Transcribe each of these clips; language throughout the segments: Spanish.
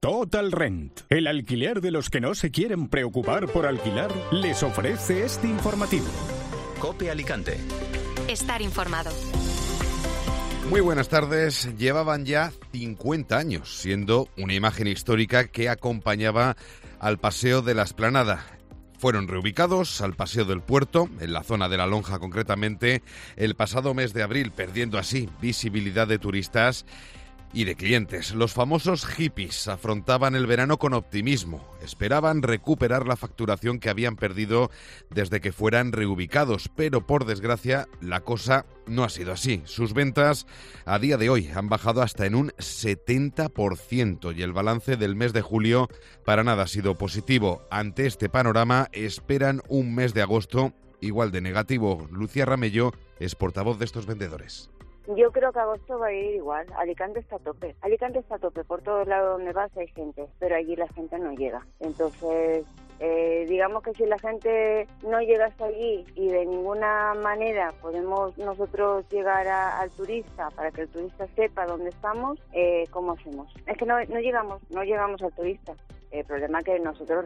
Total Rent, el alquiler de los que no se quieren preocupar por alquilar, les ofrece este informativo. COPE Alicante. Estar informado. Muy buenas tardes. Llevaban ya 50 años siendo una imagen histórica que acompañaba al Paseo de la Explanada. Fueron reubicados al Paseo del Puerto, en la zona de la Lonja concretamente, el pasado mes de abril, perdiendo así visibilidad de turistas y de clientes. Los famosos hippies afrontaban el verano con optimismo. Esperaban recuperar la facturación que habían perdido desde que fueran reubicados, pero por desgracia la cosa no ha sido así. Sus ventas a día de hoy han bajado hasta en un 70% y el balance del mes de julio para nada ha sido positivo. Ante este panorama esperan un mes de agosto igual de negativo. Lucía Ramello es portavoz de estos vendedores. Yo creo que agosto va a ir igual. Alicante está a tope. Alicante está a tope. Por todos lados donde vas hay gente, pero allí la gente no llega. Entonces, digamos que si la gente no llega hasta allí y de ninguna manera podemos nosotros llegar al turista para que el turista sepa dónde estamos, ¿cómo hacemos? Es que no llegamos al turista. El problema es que nosotros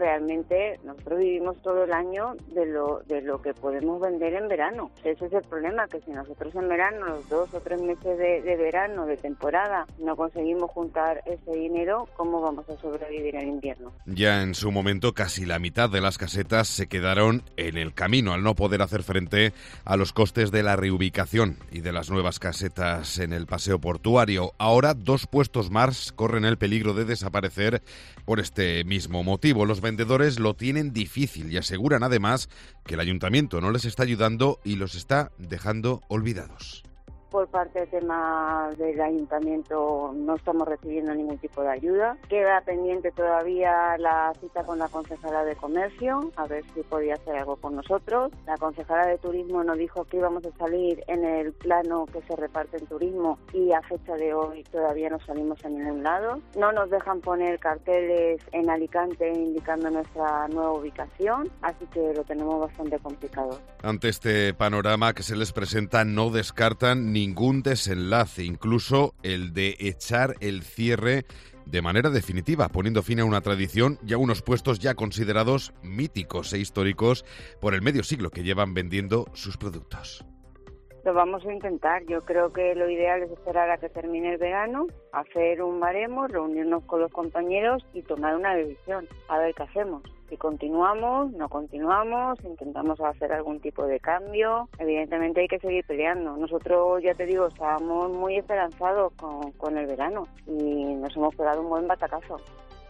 vivimos todo el año de lo que podemos vender en verano. Ese es el problema, que si nosotros en verano, los 2 o 3 meses de verano, de temporada, no conseguimos juntar ese dinero, ¿cómo vamos a sobrevivir en invierno? Ya en su momento casi la mitad de las casetas se quedaron en el camino al no poder hacer frente a los costes de la reubicación y de las nuevas casetas en el paseo portuario. Ahora 2 puestos más corren el peligro de desaparecer por este mismo motivo. Los vendedores lo tienen difícil y aseguran además que el ayuntamiento no les está ayudando y los está dejando olvidados. Por parte del tema del ayuntamiento no estamos recibiendo ningún tipo de ayuda. Queda pendiente todavía la cita con la concejala de comercio, a ver si podía hacer algo con nosotros. La concejala de turismo nos dijo que íbamos a salir en el plano que se reparte en turismo y a fecha de hoy todavía no salimos a ningún lado. No nos dejan poner carteles en Alicante indicando nuestra nueva ubicación, así que lo tenemos bastante complicado. Ante este panorama que se les presenta, no descartan ningún desenlace, incluso el de echar el cierre de manera definitiva, poniendo fin a una tradición y a unos puestos ya considerados míticos e históricos por el medio siglo que llevan vendiendo sus productos. Lo vamos a intentar. Yo creo que lo ideal es esperar a que termine el verano, hacer un baremo, reunirnos con los compañeros y tomar una decisión, a ver qué hacemos. Si continuamos, no continuamos, intentamos hacer algún tipo de cambio. Evidentemente hay que seguir peleando. Nosotros, ya te digo, estábamos muy esperanzados con el verano y nos hemos pegado un buen batacazo.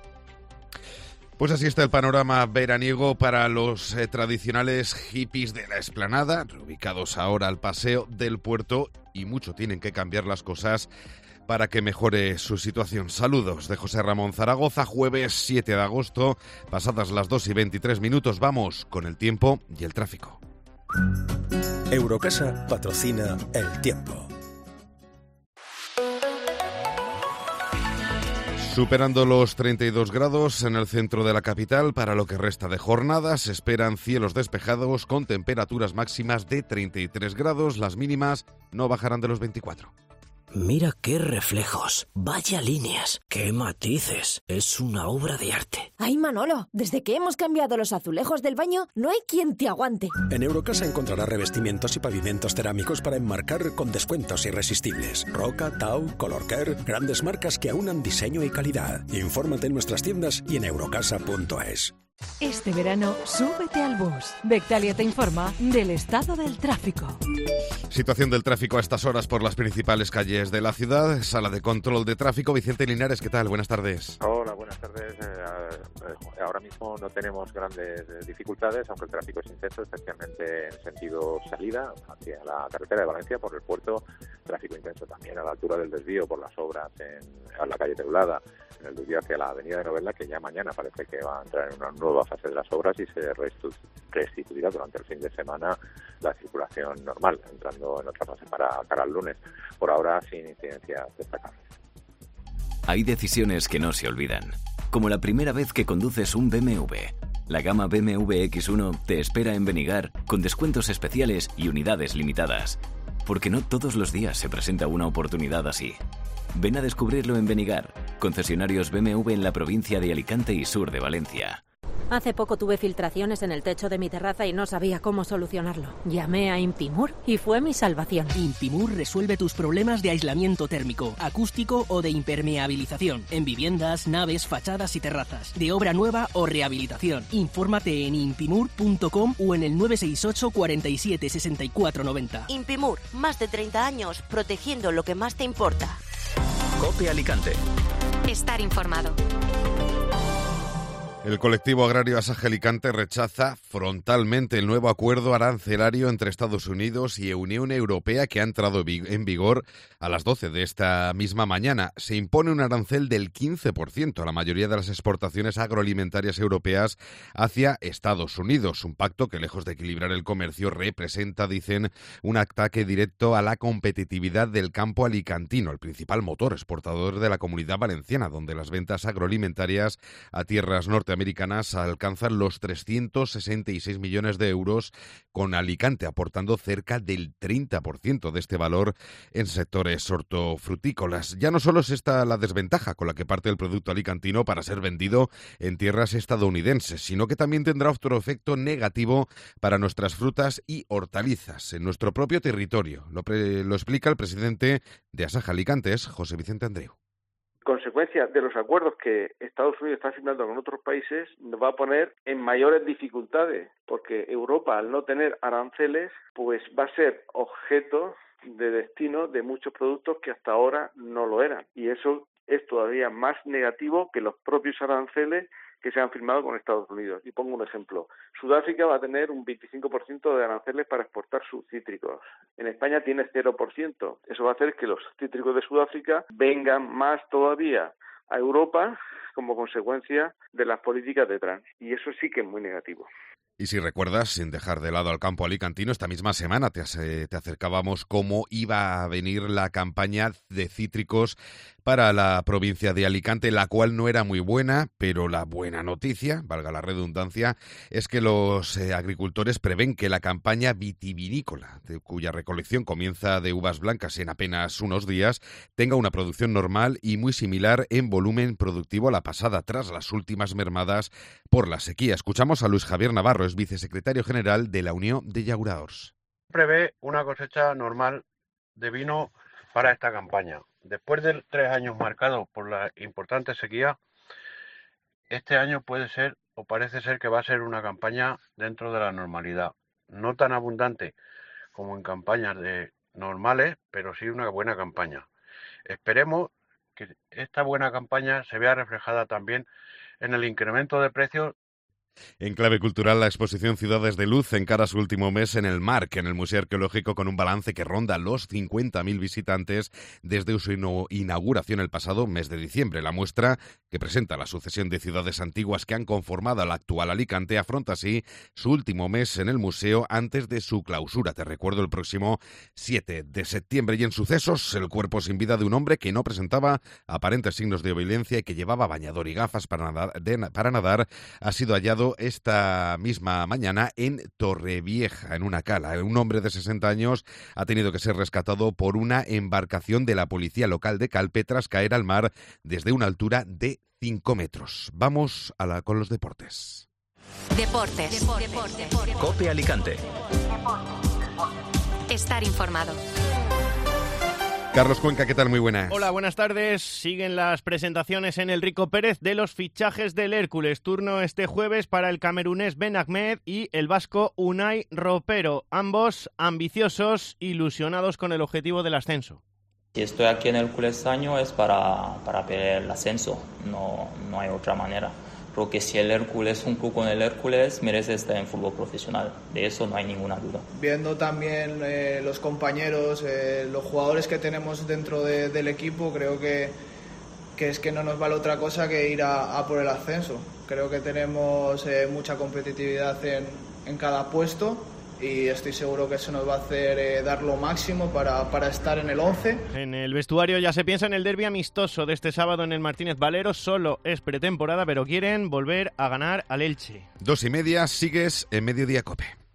Pues así está el panorama veraniego para los tradicionales hippies de la Explanada, reubicados ahora al Paseo del Puerto, y mucho tienen que cambiar las cosas para que mejore su situación. Saludos de José Ramón Zaragoza, jueves 7 de agosto, pasadas las 2:23, vamos con el tiempo y el tráfico. Eurocasa patrocina el tiempo. Superando los 32 grados en el centro de la capital, para lo que resta de jornada se esperan cielos despejados con temperaturas máximas de 33 grados, las mínimas no bajarán de los 24. Mira qué reflejos, vaya líneas, qué matices, es una obra de arte. Ay, Manolo, desde que hemos cambiado los azulejos del baño, no hay quien te aguante. En Eurocasa encontrarás revestimientos y pavimentos cerámicos para enmarcar con descuentos irresistibles. Roca, Tau, Colorcare, grandes marcas que aunan diseño y calidad. Infórmate en nuestras tiendas y en eurocasa.es. Este verano, súbete al bus. Bectalia te informa del estado del tráfico. Situación del tráfico a estas horas por las principales calles de la ciudad. Sala de control de tráfico. Vicente Linares, ¿qué tal? Buenas tardes. Hola, buenas tardes. Ahora mismo no tenemos grandes dificultades, aunque el tráfico es intenso, especialmente en sentido salida hacia la carretera de Valencia por el puerto. Tráfico intenso también a la altura del desvío por las obras en la calle Teulada, en el desvío hacia la avenida de Novelda, que ya mañana parece que va a entrar en una nueva fase de las obras y se restituirá durante el fin de semana la circulación normal, entrando en otra fase para cara al lunes. Por ahora, sin incidencias destacables. Hay decisiones que no se olvidan, como la primera vez que conduces un BMW. La gama BMW X1 te espera en Benigar con descuentos especiales y unidades limitadas. porque no todos los días se presenta una oportunidad así. Ven a descubrirlo en Benigar, concesionarios BMW en la provincia de Alicante y sur de Valencia. Hace poco tuve filtraciones en el techo de mi terraza y no sabía cómo solucionarlo. Llamé a Impimur y fue mi salvación. Impimur resuelve tus problemas de aislamiento térmico, acústico o de impermeabilización en viviendas, naves, fachadas y terrazas, de obra nueva o rehabilitación. Infórmate en impimur.com o en el 968 47 64 90. Impimur, más de 30 años protegiendo lo que más te importa. COPE Alicante. Estar informado. El colectivo agrario Asaja Alicante rechaza frontalmente el nuevo acuerdo arancelario entre Estados Unidos y Unión Europea que ha entrado en vigor a las 12 de esta misma mañana. Se impone un arancel del 15% a la mayoría de las exportaciones agroalimentarias europeas hacia Estados Unidos. Un pacto que, lejos de equilibrar el comercio, representa, dicen, un ataque directo a la competitividad del campo alicantino, el principal motor exportador de la Comunidad Valenciana, donde las ventas agroalimentarias a tierras norteamericanas alcanzan los 366 millones de euros, con Alicante aportando cerca del 30% de este valor en sectores hortofrutícolas. Ya no solo es esta la desventaja con la que parte el producto alicantino para ser vendido en tierras estadounidenses, sino que también tendrá otro efecto negativo para nuestras frutas y hortalizas en nuestro propio territorio. Lo explica el presidente de Asaja Alicante, es José Vicente Andreu. Consecuencia de los acuerdos que Estados Unidos está firmando con otros países, nos va a poner en mayores dificultades, porque Europa, al no tener aranceles, pues va a ser objeto de destino de muchos productos que hasta ahora no lo eran. Y eso es todavía más negativo que los propios aranceles que se han firmado con Estados Unidos. Y pongo un ejemplo. Sudáfrica va a tener un 25% de aranceles para exportar sus cítricos. En España tiene 0%. Eso va a hacer que los cítricos de Sudáfrica vengan más todavía a Europa como consecuencia de las políticas de Trump. Y eso sí que es muy negativo. Y si recuerdas, sin dejar de lado al campo alicantino, esta misma semana te acercábamos cómo iba a venir la campaña de cítricos para la provincia de Alicante, la cual no era muy buena, pero la buena noticia, valga la redundancia, es que los agricultores prevén que la campaña vitivinícola, cuya recolección comienza de uvas blancas en apenas unos días, tenga una producción normal y muy similar en volumen productivo a la pasada, tras las últimas mermadas por la sequía. Escuchamos a Luis Javier Navarro, es vicesecretario general de la Unión de Llauradors. Prevé una cosecha normal de vino para esta campaña. Después de 3 años marcados por la importante sequía, este año puede ser o parece ser que va a ser una campaña dentro de la normalidad. No tan abundante como en campañas normales, pero sí una buena campaña. Esperemos que esta buena campaña se vea reflejada también en el incremento de precios. En clave cultural, la exposición Ciudades de Luz encara su último mes en el MARC, en el Museo Arqueológico, con un balance que ronda los 50.000 visitantes desde su inauguración el pasado mes de diciembre. La muestra, que presenta la sucesión de ciudades antiguas que han conformado al actual Alicante, afronta así su último mes en el museo antes de su clausura. Te recuerdo, el próximo 7 de septiembre. Y en sucesos, el cuerpo sin vida de un hombre que no presentaba aparentes signos de violencia y que llevaba bañador y gafas para nadar ha sido hallado esta misma mañana en Torrevieja, en una cala. Un hombre de 60 años ha tenido que ser rescatado por una embarcación de la policía local de Calpe tras caer al mar desde una altura de 5 metros. Vamos con los deportes. Deportes. COPE Alicante. Estar informado. Carlos Cuenca, ¿qué tal? Muy buenas. Hola, buenas tardes. Siguen las presentaciones en el Rico Pérez de los fichajes del Hércules. Turno este jueves para el camerunés Ben Ahmed y el vasco Unai Ropero. Ambos ambiciosos, ilusionados con el objetivo del ascenso. Si estoy aquí en el Hércules este año es para pelear el ascenso. No hay otra manera. Creo que si el Hércules, un club con el Hércules, merece estar en fútbol profesional. De eso no hay ninguna duda. Viendo también los compañeros, los jugadores que tenemos dentro del equipo, creo que es que no nos vale otra cosa que ir a por el ascenso. Creo que tenemos mucha competitividad en cada puesto. Y estoy seguro que eso nos va a hacer dar lo máximo para estar en el 11. En el vestuario ya se piensa en el derbi amistoso de este sábado en el Martínez Valero. Solo es pretemporada, pero quieren volver a ganar al Elche. 2:30, sigues en Mediodía COPE.